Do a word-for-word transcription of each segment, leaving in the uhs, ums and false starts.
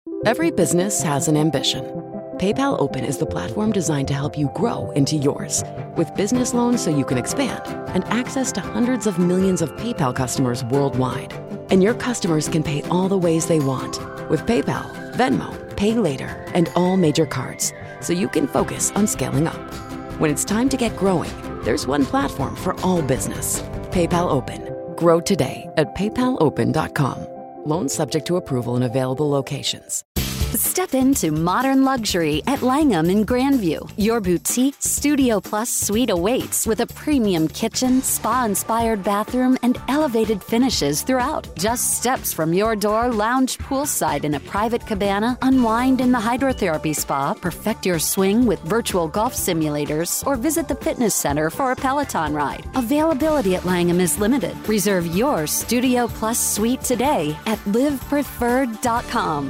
Every business has an ambition. PayPal Open is the platform designed to help you grow into yours. With business loans so you can expand and access to hundreds of millions of PayPal customers worldwide. And your customers can pay all the ways they want with PayPal, Venmo, Pay Later, and all major cards, so you can focus on scaling up. When it's time to get growing, there's one platform for all business. PayPal Open. Grow today at paypal open dot com. Loans subject to approval in available locations. Step into modern luxury at Langham in Grandview. Your boutique Studio Plus suite awaits with a premium kitchen, spa-inspired bathroom, and elevated finishes throughout. Just steps from your door, lounge poolside in a private cabana, unwind in the hydrotherapy spa, perfect your swing with virtual golf simulators, or visit the fitness center for a Peloton ride. Availability at Langham is limited. Reserve your Studio Plus suite today at live preferred dot com.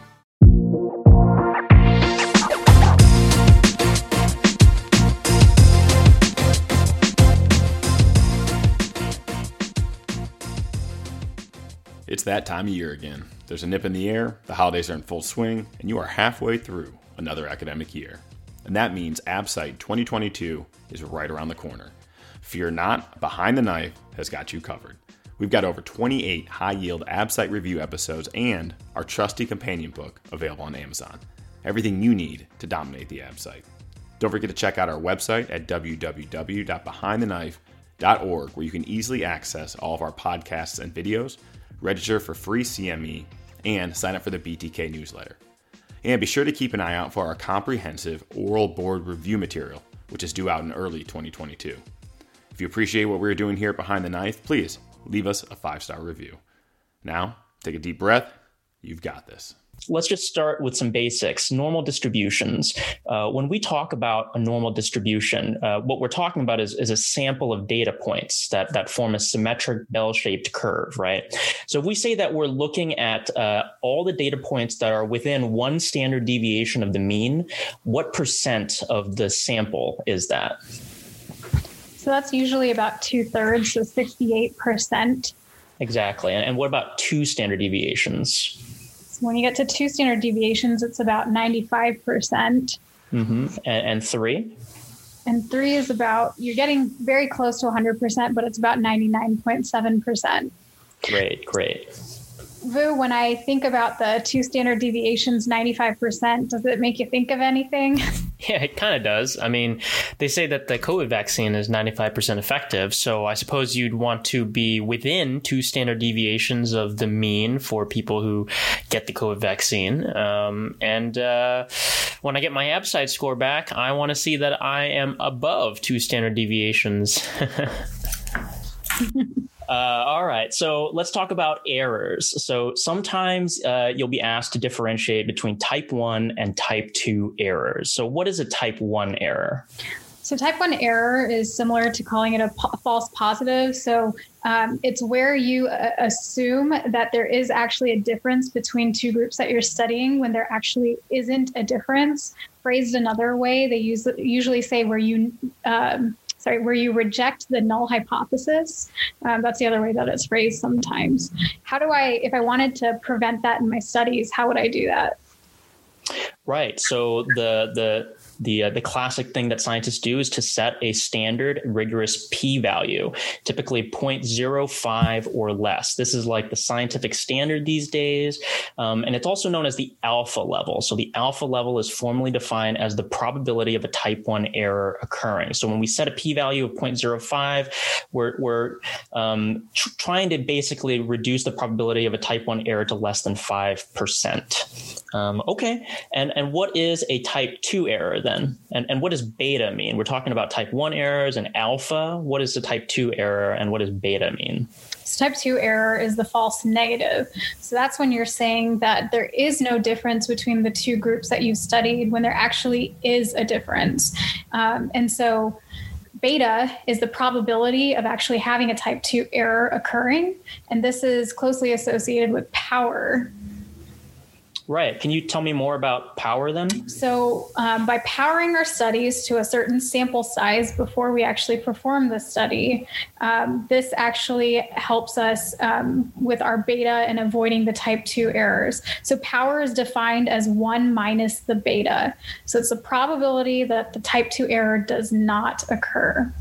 It's that time of year again. There's a nip in the air, the holidays are in full swing, and you are halfway through another academic year. And that means AbSite twenty twenty-two is right around the corner. Fear not, Behind the Knife has got you covered. We've got over twenty-eight high-yield AbSite review episodes and our trusty companion book available on Amazon. Everything you need to dominate the AbSite. Don't forget to check out our website at w w w dot behind the knife dot org, where you can easily access all of our podcasts and videos, register for free C M E, and sign up for the B T K newsletter. And be sure to keep an eye out for our comprehensive oral board review material, which is due out in early twenty twenty-two. If you appreciate what we're doing here at Behind the Knife, please leave us a five-star review. Now, take a deep breath. You've got this. Let's just start with some basics. Normal distributions. Uh, when we talk about a normal distribution, uh, what we're talking about is, is a sample of data points that, that form a symmetric bell-shaped curve, right? So if we say that we're looking at uh, all the data points that are within one standard deviation of the mean, what percent of the sample is that? So that's usually about two thirds, so sixty-eight percent. Exactly. And, and what about two standard deviations? When you get to two standard deviations, it's about ninety-five percent. Mm-hmm. And, and three? And three is about, you're getting very close to one hundred percent, but it's about ninety-nine point seven percent. Great, great. Vu, when I think about the two standard deviations, ninety-five percent, does it make you think of anything? Yeah, it kind of does. I mean, they say that the COVID vaccine is ninety-five percent effective. So I suppose you'd want to be within two standard deviations of the mean for people who get the COVID vaccine. Um, and uh, when I get my AbSite score back, I want to see that I am above two standard deviations. Uh, all right, so let's talk about errors. So sometimes uh, you'll be asked to differentiate between type one and type two errors. So what is a type one error? So type one error is similar to calling it a po- false positive. So um, it's where you uh, assume that there is actually a difference between two groups that you're studying when there actually isn't a difference. Phrased another way, they use, usually say where you... Um, Sorry, where you reject the null hypothesis. Um, that's the other way that it's phrased sometimes. How do I, if I wanted to prevent that in my studies, how would I do that? Right. So the the the uh, the classic thing that scientists do is to set a standard rigorous p-value, typically zero point zero five or less. This is like the scientific standard these days, um, and it's also known as the alpha level. So the alpha level is formally defined as the probability of a type one error occurring. So when we set a p-value of zero point zero five, we're we're um, tr- trying to basically reduce the probability of a type one error to less than five percent. Um, okay, and and what is a type two error then? And and what does beta mean? We're talking about type one errors and alpha. What is the type two error and what does beta mean? So type two error is the false negative. So that's when you're saying that there is no difference between the two groups that you studied when there actually is a difference. Um, and so beta is the probability of actually having a type two error occurring. And this is closely associated with power. Right. Can you tell me more about power then? So um, by powering our studies to a certain sample size before we actually perform the study, um, this actually helps us um, with our beta and avoiding the type two errors. So power is defined as one minus the beta. So it's the probability that the type two error does not occur.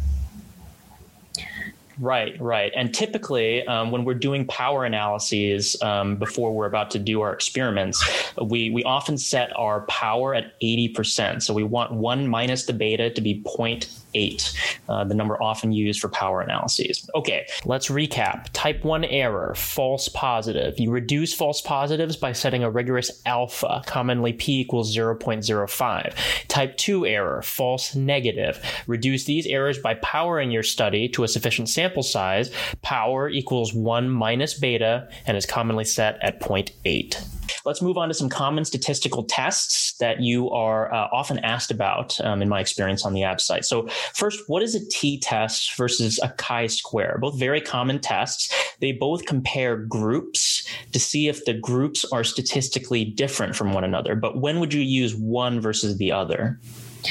Right, right. And typically, um, when we're doing power analyses um, before we're about to do our experiments, we, we often set our power at eighty percent. So we want one minus the beta to be zero point eight, uh, the number often used for power analyses. Okay, let's recap. Type one error, false positive. You reduce false positives by setting a rigorous alpha, commonly p equals zero point zero five. Type two error, false negative. Reduce these errors by powering your study to a sufficient sample size. Power equals one minus beta and is commonly set at zero point eight. Let's move on to some common statistical tests that you are uh, often asked about um, in my experience on the A B site. So first, what is a t-test versus a chi-square? Both very common tests. They both compare groups to see if the groups are statistically different from one another. But when would you use one versus the other?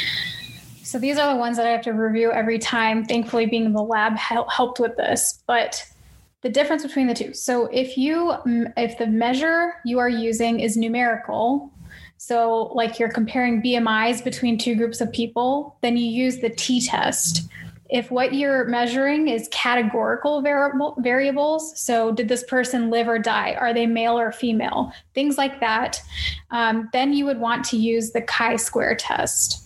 So these are the ones that I have to review every time. Thankfully, being in the lab hel- helped with this. But the difference between the two. So if you, if the measure you are using is numerical, so like you're comparing B M Is between two groups of people, then you use the t-test. If what you're measuring is categorical variable, variables, so did this person live or die? Are they male or female? Things like that. Um, then you would want to use the chi-square test.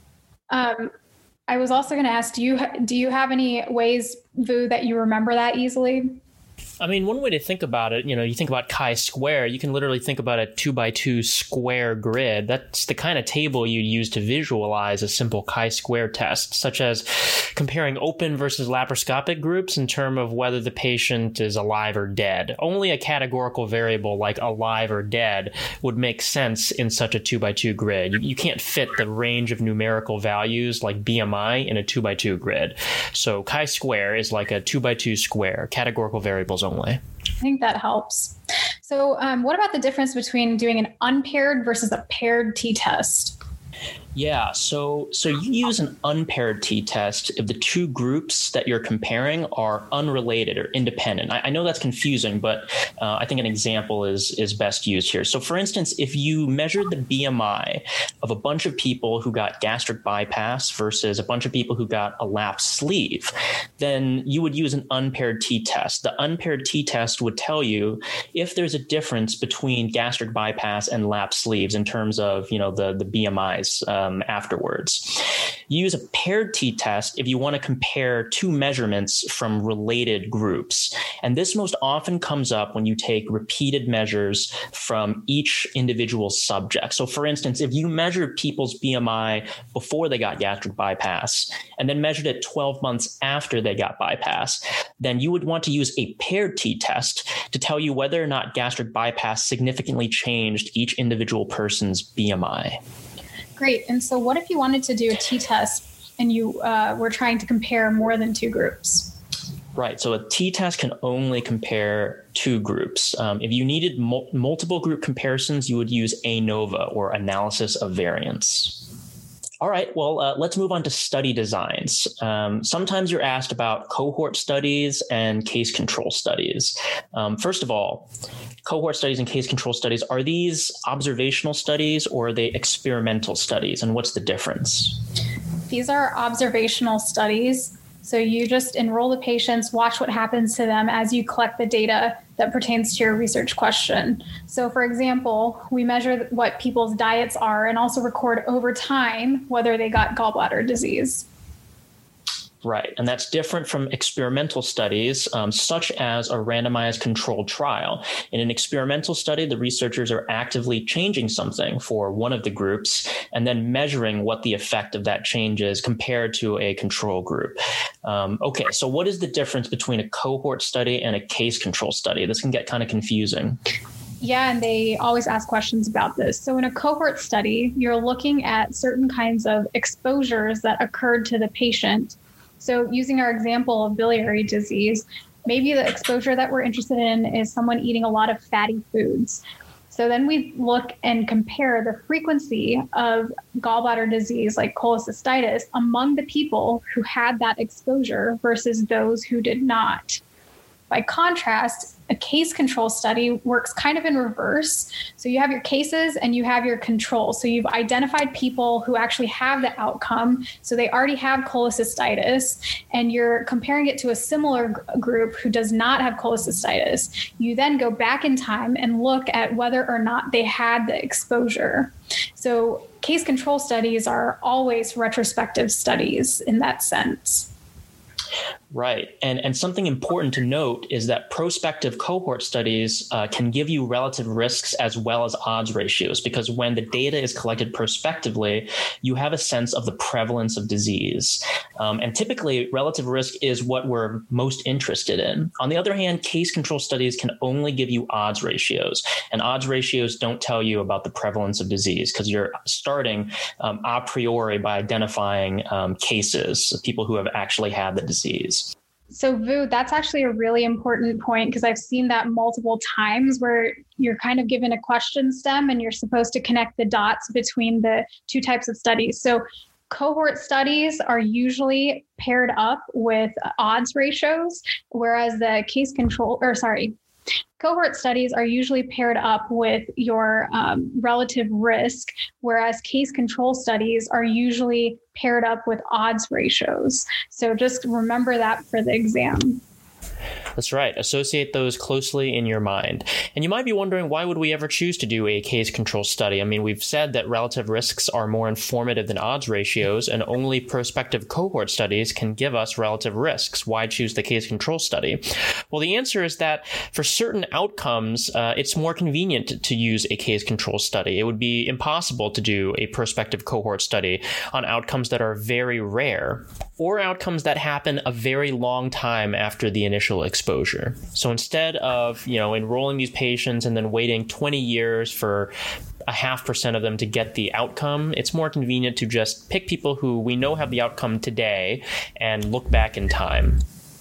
Um, I was also going to ask, do you, do you have any ways, Vu, that you remember that easily? I mean, one way to think about it, you know, you think about chi-square, you can literally think about a two by two square grid. That's the kind of table you'd use to visualize a simple chi-square test, such as comparing open versus laparoscopic groups in terms of whether the patient is alive or dead. Only a categorical variable like alive or dead would make sense in such a two by two grid. You, you can't fit the range of numerical values like B M I in a two by two grid. So chi-square is like a two by two square, categorical variables only. I think that helps. So um, what about the difference between doing an unpaired versus a paired t-test? Yeah, so so you use an unpaired t-test if the two groups that you're comparing are unrelated or independent. I, I know that's confusing, but uh, I think an example is is best used here. So for instance, if you measured the B M I of a bunch of people who got gastric bypass versus a bunch of people who got a lap sleeve, then you would use an unpaired t-test. The unpaired t-test would tell you if there's a difference between gastric bypass and lap sleeves in terms of, you know, the, the B M Is. Um, afterwards. You use a paired t-test if you want to compare two measurements from related groups. And this most often comes up when you take repeated measures from each individual subject. So for instance, if you measured people's B M I before they got gastric bypass and then measured it twelve months after they got bypass, then you would want to use a paired t-test to tell you whether or not gastric bypass significantly changed each individual person's B M I. Great. And so what if you wanted to do a t-test and you uh, were trying to compare more than two groups? Right. So a t-test can only compare two groups. Um, if you needed mul- multiple group comparisons, you would use ANOVA, or analysis of variance. All right, well, uh, let's move on to study designs. Um, sometimes you're asked about cohort studies and case control studies. Um, first of all, cohort studies and case control studies, are these observational studies or are they experimental studies? And what's the difference? These are observational studies. So you just enroll the patients, watch what happens to them as you collect the data that pertains to your research question. So for example, we measure what people's diets are and also record over time whether they got gallbladder disease. Right. And that's different from experimental studies, um, such as a randomized controlled trial. In an experimental study, the researchers are actively changing something for one of the groups and then measuring what the effect of that change is compared to a control group. Um, okay, so what is the difference between a cohort study and a case control study? This can get kind of confusing. Yeah, and they always ask questions about this. So in a cohort study, you're looking at certain kinds of exposures that occurred to the patient. So using our example of biliary disease, maybe the exposure that we're interested in is someone eating a lot of fatty foods. So then we look and compare the frequency of gallbladder disease like cholecystitis among the people who had that exposure versus those who did not. By contrast, a case control study works kind of in reverse. So you have your cases and you have your control. So you've identified people who actually have the outcome. So they already have cholecystitis, and you're comparing it to a similar g- group who does not have cholecystitis. You then go back in time and look at whether or not they had the exposure. So case control studies are always retrospective studies in that sense. Right. And and something important to note is that prospective cohort studies uh, can give you relative risks as well as odds ratios, because when the data is collected prospectively, you have a sense of the prevalence of disease. Um, and typically, relative risk is what we're most interested in. On the other hand, case control studies can only give you odds ratios, and odds ratios don't tell you about the prevalence of disease because you're starting um, a priori by identifying um, cases, people who have actually had the disease. So Vu, that's actually a really important point, because I've seen that multiple times where you're kind of given a question stem and you're supposed to connect the dots between the two types of studies. So cohort studies are usually paired up with odds ratios, whereas the case control, or sorry, cohort studies are usually paired up with your um, relative risk, whereas case control studies are usually paired up with odds ratios. So just remember that for the exam. That's right. Associate those closely in your mind. And you might be wondering, why would we ever choose to do a case control study? I mean, we've said that relative risks are more informative than odds ratios, and only prospective cohort studies can give us relative risks. Why choose the case control study? Well, the answer is that for certain outcomes, uh, it's more convenient to, to use a case control study. It would be impossible to do a prospective cohort study on outcomes that are very rare, or outcomes that happen a very long time after the initial exposure. So instead of, you know, enrolling these patients and then waiting twenty years for a half percent of them to get the outcome, it's more convenient to just pick people who we know have the outcome today and look back in time.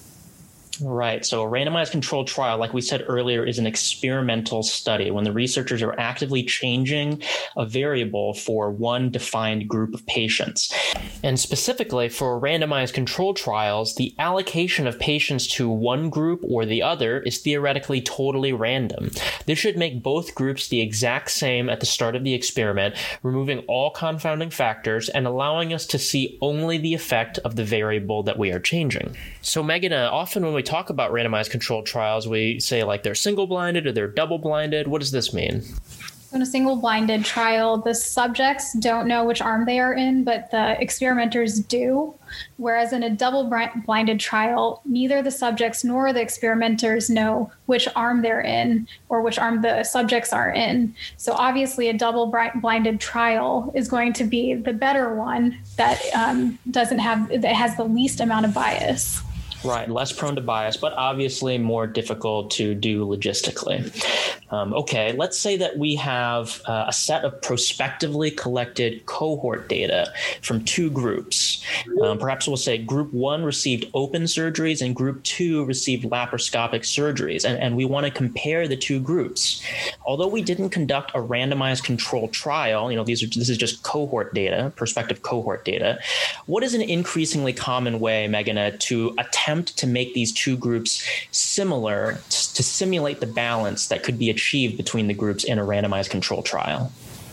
Right. So a randomized controlled trial, like we said earlier, is an experimental study when the researchers are actively changing a variable for one defined group of patients. And specifically for randomized controlled trials, the allocation of patients to one group or the other is theoretically totally random. This should make both groups the exact same at the start of the experiment, removing all confounding factors and allowing us to see only the effect of the variable that we are changing. So Megan, uh, often when we talk about randomized controlled trials, we say like they're single-blinded or they're double-blinded. What does this mean? In a single-blinded trial, the subjects don't know which arm they are in, but the experimenters do. Whereas in a double-blinded trial, neither the subjects nor the experimenters know which arm they're in or which arm the subjects are in. So obviously, a double-blinded trial is going to be the better one that um, doesn't have that has the least amount of bias. Right, less prone to bias, but obviously more difficult to do logistically. Um, okay, let's say that we have uh, a set of prospectively collected cohort data from two groups. Um, perhaps we'll say group one received open surgeries and group two received laparoscopic surgeries, and, and we want to compare the two groups. Although we didn't conduct a randomized controlled trial, you know, these are this is just cohort data, prospective cohort data. What is an increasingly common way, Meghana, to attempt to make these two groups similar to simulate the balance that could be achieved between the groups in a randomized controlled trial?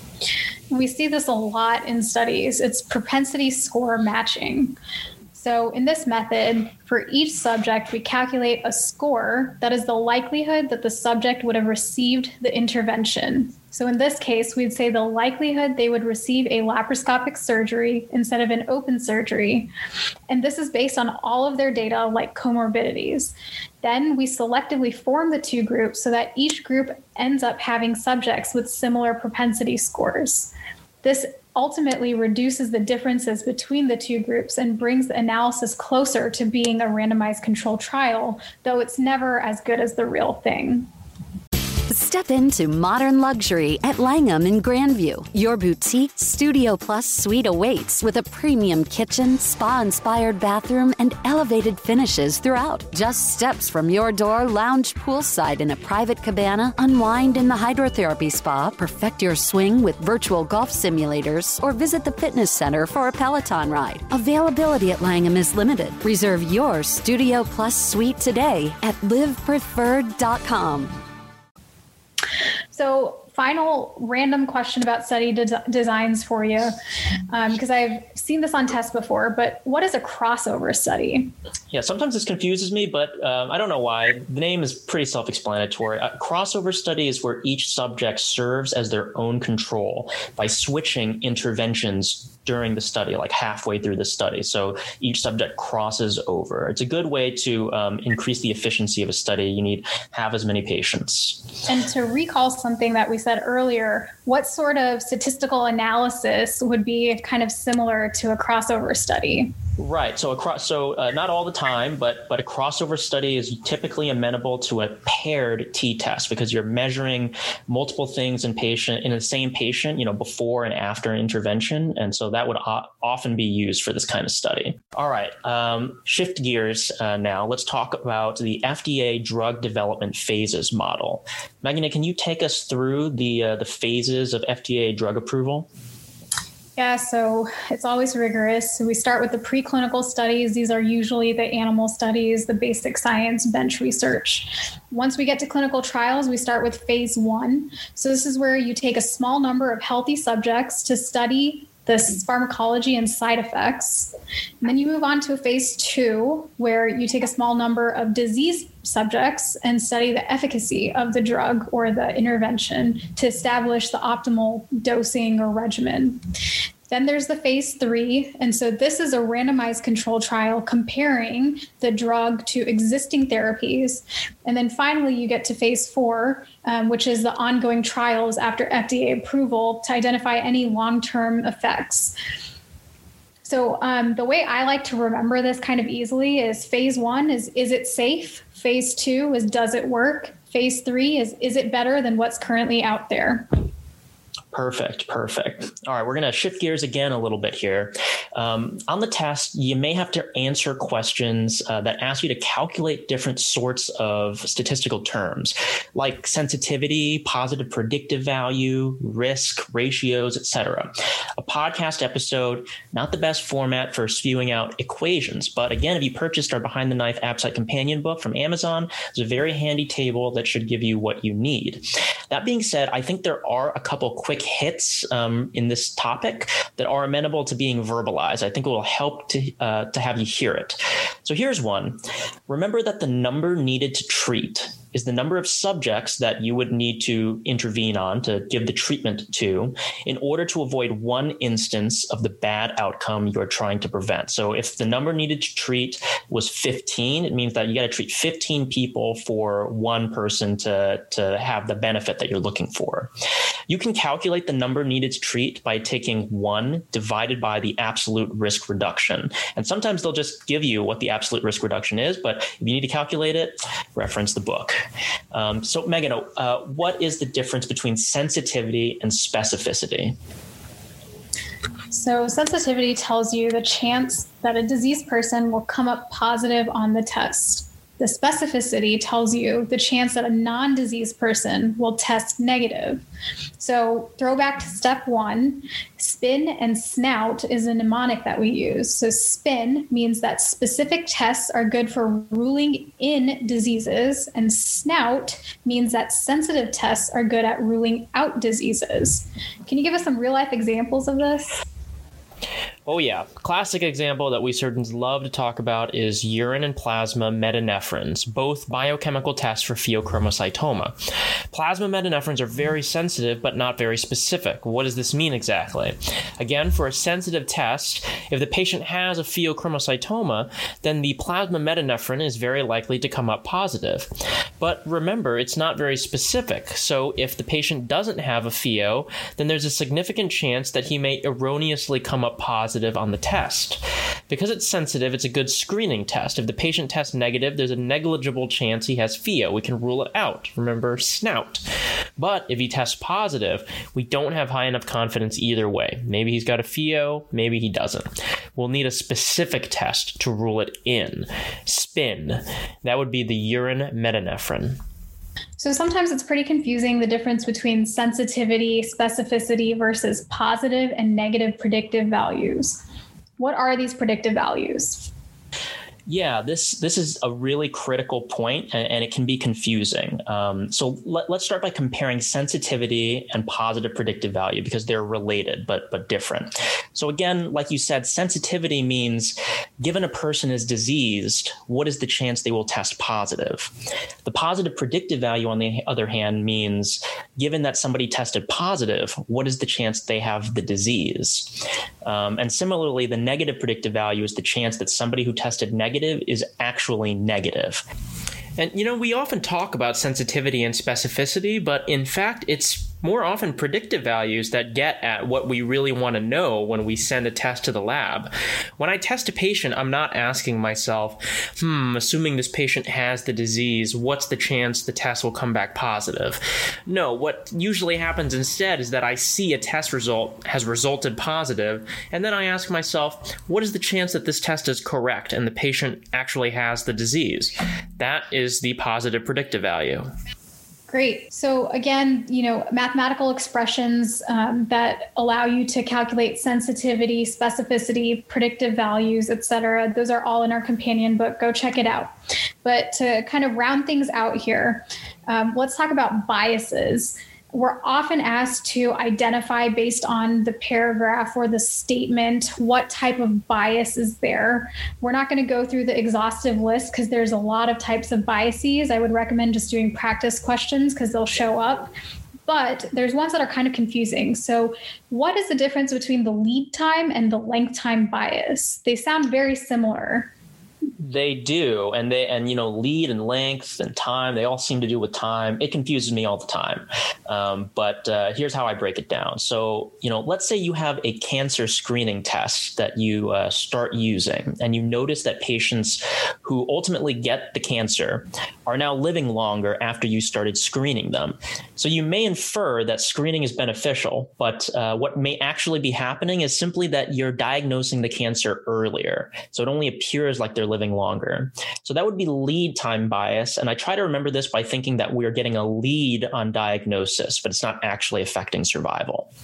We see this a lot in studies. It's propensity score matching. So in this method, for each subject, we calculate a score that is the likelihood that the subject would have received the intervention. So in this case, we'd say the likelihood they would receive a laparoscopic surgery instead of an open surgery. And this is based on all of their data, like comorbidities. Then we selectively form the two groups so that each group ends up having subjects with similar propensity scores. This ultimately reduces the differences between the two groups and brings the analysis closer to being a randomized controlled trial, though it's never as good as the real thing. Step into modern luxury at Langham in Grandview. Your boutique Studio Plus suite awaits with a premium kitchen, spa-inspired bathroom, and elevated finishes throughout. Just steps from your door, lounge poolside in a private cabana, unwind in the hydrotherapy spa, perfect your swing with virtual golf simulators, or visit the fitness center for a Peloton ride. Availability at Langham is limited. Reserve your Studio Plus suite today at live preferred dot com. So, final random question about study de- designs for you, because um, I've seen this on tests before, but what is a crossover study? Yeah, sometimes this confuses me, but um, I don't know why. The name is pretty self-explanatory. A crossover study is where each subject serves as their own control by switching interventions during the study, like halfway through the study. So each subject crosses over. It's a good way to um, increase the efficiency of a study. You need half as many patients. And to recall something that we said earlier, what sort of statistical analysis would be kind of similar to a crossover study? Right. So, across, so uh, not all the time, but but a crossover study is typically amenable to a paired t-test because you're measuring multiple things in patient in the same patient, you know, before and after intervention, and so that would o- often be used for this kind of study. All right. Um, shift gears uh, now. Let's talk about the F D A drug development phases model. Megan, can you take us through the uh, the phases of F D A drug approval? Yeah, so it's always rigorous. So we start with the preclinical studies. These are usually the animal studies, the basic science, bench research. Once we get to clinical trials, we start with phase one. So this is where you take a small number of healthy subjects to study the pharmacology and side effects. And then you move on to a phase two, where you take a small number of disease subjects and study the efficacy of the drug or the intervention to establish the optimal dosing or regimen. Then there's the phase three. And so this is a randomized control trial comparing the drug to existing therapies. And then finally, you get to phase four, um, which is the ongoing trials after F D A approval to identify any long-term effects. So um, the way I like to remember this kind of easily is phase one is, is it safe? Phase two is, does it work? Phase three is, is it better than what's currently out there? Perfect. Perfect. All right. We're going to shift gears again a little bit here. Um, on the test, you may have to answer questions uh, that ask you to calculate different sorts of statistical terms like sensitivity, positive predictive value, risk, ratios, et cetera. A podcast episode, not the best format for spewing out equations. But again, if you purchased our Behind the Knife ABSITE companion book from Amazon, there's a very handy table that should give you what you need. That being said, I think there are a couple quick hits um, in this topic that are amenable to being verbalized. I think it will help to uh, to have you hear it. So here's one. Remember that the number needed to treat is the number of subjects that you would need to intervene on to give the treatment to in order to avoid one instance of the bad outcome you're trying to prevent. So if the number needed to treat was fifteen, it means that you got to treat fifteen people for one person to, to have the benefit that you're looking for. You can calculate the number needed to treat by taking one divided by the absolute risk reduction. And sometimes they'll just give you what the absolute risk reduction is, but if you need to calculate it, reference the book. Um, so, Megan, uh, what is the difference between sensitivity and specificity? So sensitivity tells you the chance that a diseased person will come up positive on the test. The specificity tells you the chance that a non-diseased person will test negative. So throw back to step one, spin and snout is a mnemonic that we use. So spin means that specific tests are good for ruling in diseases, and snout means that sensitive tests are good at ruling out diseases. Can you give us some real life examples of this? Oh, yeah. Classic example that we surgeons love to talk about is urine and plasma metanephrines, both biochemical tests for pheochromocytoma. Plasma metanephrines are very sensitive, but not very specific. What does this mean exactly? Again, for a sensitive test, if the patient has a pheochromocytoma, then the plasma metanephrine is very likely to come up positive. But remember, it's not very specific. So if the patient doesn't have a pheo, then there's a significant chance that he may erroneously come up positive on the test. Because it's sensitive, it's a good screening test. If the patient tests negative, there's a negligible chance he has F I O. We can rule it out. Remember, snout. But if he tests positive, we don't have high enough confidence either way. Maybe he's got a F I O, maybe he doesn't. We'll need a specific test to rule it in. SPIN. That would be the urine metanephrine. So sometimes it's pretty confusing, the difference between sensitivity, specificity versus positive and negative predictive values. What are these predictive values? Yeah, this this is a really critical point, and, and it can be confusing. Um, so let, let's start by comparing sensitivity and positive predictive value, because they're related but but different. So again, like you said, sensitivity means given a person is diseased, what is the chance they will test positive? The positive predictive value, on the other hand, means given that somebody tested positive, what is the chance they have the disease? Um, and similarly, the negative predictive value is the chance that somebody who tested negative is actually negative. And, you know, we often talk about sensitivity and specificity, but in fact, it's more often predictive values that get at what we really want to know when we send a test to the lab. When I test a patient, I'm not asking myself, hmm, assuming this patient has the disease, what's the chance the test will come back positive? No, what usually happens instead is that I see a test result has resulted positive, and then I ask myself, what is the chance that this test is correct and the patient actually has the disease? That is the positive predictive value. Great. So again, you know, mathematical expressions um, that allow you to calculate sensitivity, specificity, predictive values, et cetera. Those are all in our companion book. Go check it out. But to kind of round things out here, um, let's talk about biases. We're often asked to identify based on the paragraph or the statement what type of bias is there. We're not going to go through the exhaustive list because there's a lot of types of biases. I would recommend just doing practice questions because they'll show up. But there's ones that are kind of confusing. So what is the difference between the lead time and the length time bias? They sound very similar. They do. And they, and, you know, lead and length and time, they all seem to do with time. It confuses me all the time. Um, but uh, here's how I break it down. So, you know, let's say you have a cancer screening test that you uh, start using, and you notice that patients who ultimately get the cancer are now living longer after you started screening them. So you may infer that screening is beneficial, but uh, what may actually be happening is simply that you're diagnosing the cancer earlier. So it only appears like they're living longer. So that would be lead time bias. And I try to remember this by thinking that we're getting a lead on diagnosis, but it's not actually affecting survival.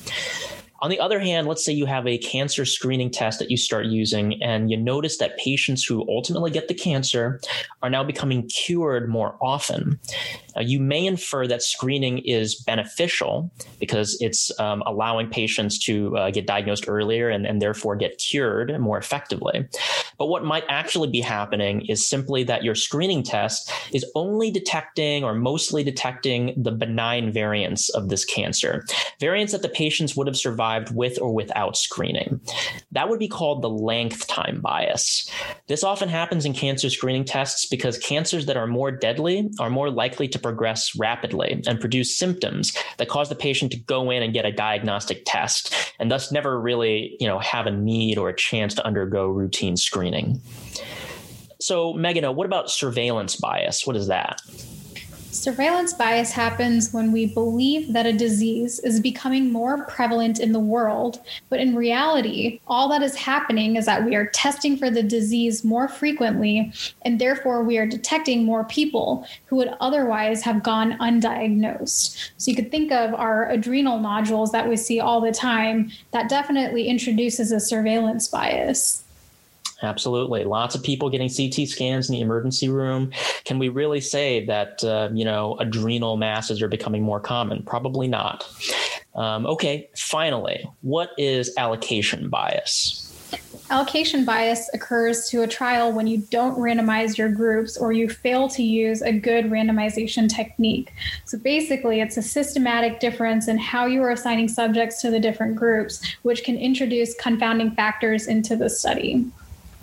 On the other hand, let's say you have a cancer screening test that you start using, and you notice that patients who ultimately get the cancer are now becoming cured more often. Uh, you may infer that screening is beneficial because it's um, allowing patients to uh, get diagnosed earlier and, and therefore get cured more effectively. But what might actually be happening is simply that your screening test is only detecting or mostly detecting the benign variants of this cancer, variants that the patients would have survived with or without screening. That would be called the length time bias. This often happens in cancer screening tests because cancers that are more deadly are more likely to progress rapidly and produce symptoms that cause the patient to go in and get a diagnostic test, and thus never really, you know, have a need or a chance to undergo routine screening. So, Meghana, what about surveillance bias? What is that? Surveillance bias happens when we believe that a disease is becoming more prevalent in the world, but in reality, all that is happening is that we are testing for the disease more frequently, and therefore we are detecting more people who would otherwise have gone undiagnosed. So you could think of our adrenal nodules that we see all the time. That definitely introduces a surveillance bias. Absolutely. Lots of people getting C T scans in the emergency room. Can we really say that, uh, you know, adrenal masses are becoming more common? Probably not. Um, okay, finally, what is allocation bias? Allocation bias occurs to a trial when you don't randomize your groups or you fail to use a good randomization technique. So basically, it's a systematic difference in how you are assigning subjects to the different groups, which can introduce confounding factors into the study.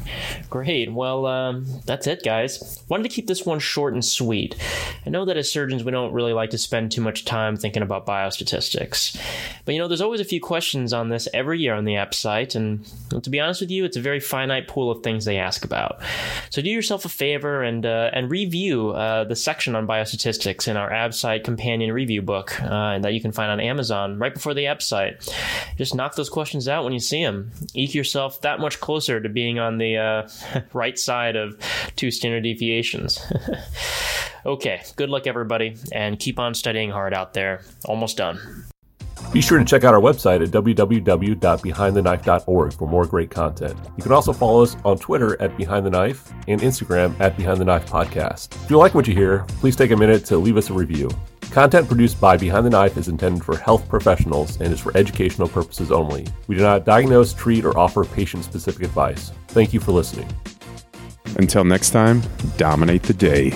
Great. Well, um, that's it, guys. Wanted to keep this one short and sweet. I know that as surgeons, we don't really like to spend too much time thinking about biostatistics. But, you know, there's always a few questions on this every year on the A P S site. And well, to be honest with you, it's a very finite pool of things they ask about. So do yourself a favor and uh, and review uh, the section on biostatistics in our A B site companion review book uh, that you can find on Amazon right before the A P site. Just knock those questions out when you see them. Eke yourself that much closer to being on the uh, right side of two standard deviations. Okay, good luck, everybody, and keep on studying hard out there. Almost done. Be sure to check out our website at w w w dot behind the knife dot org for more great content. You can also follow us on Twitter at Behind the Knife and Instagram at Behind the Knife Podcast. If you like what you hear, please take a minute to leave us a review. Content produced by Behind the Knife is intended for health professionals and is for educational purposes only. We do not diagnose, treat, or offer patient-specific advice. Thank you for listening. Until next time, dominate the day.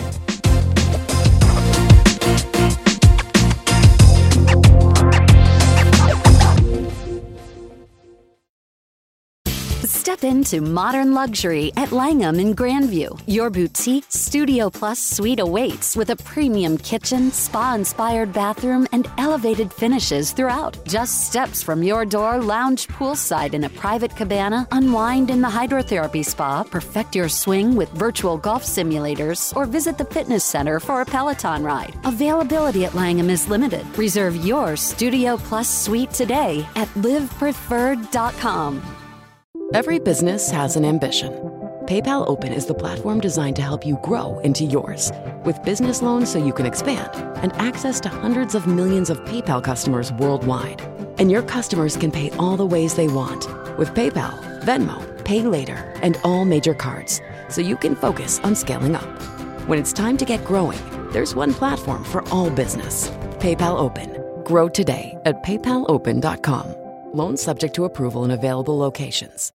Step into modern luxury at Langham in Grandview. Your boutique Studio Plus suite awaits with a premium kitchen, spa-inspired bathroom, and elevated finishes throughout. Just steps from your door, lounge poolside in a private cabana, unwind in the hydrotherapy spa, perfect your swing with virtual golf simulators, or visit the fitness center for a Peloton ride. Availability at Langham is limited. Reserve your Studio Plus suite today at live preferred dot com. Every business has an ambition. PayPal Open is the platform designed to help you grow into yours. With business loans so you can expand and access to hundreds of millions of PayPal customers worldwide. And your customers can pay all the ways they want with PayPal, Venmo, Pay Later, and all major cards, so you can focus on scaling up. When it's time to get growing, there's one platform for all business. PayPal Open. Grow today at paypal open dot com. Loans subject to approval in available locations.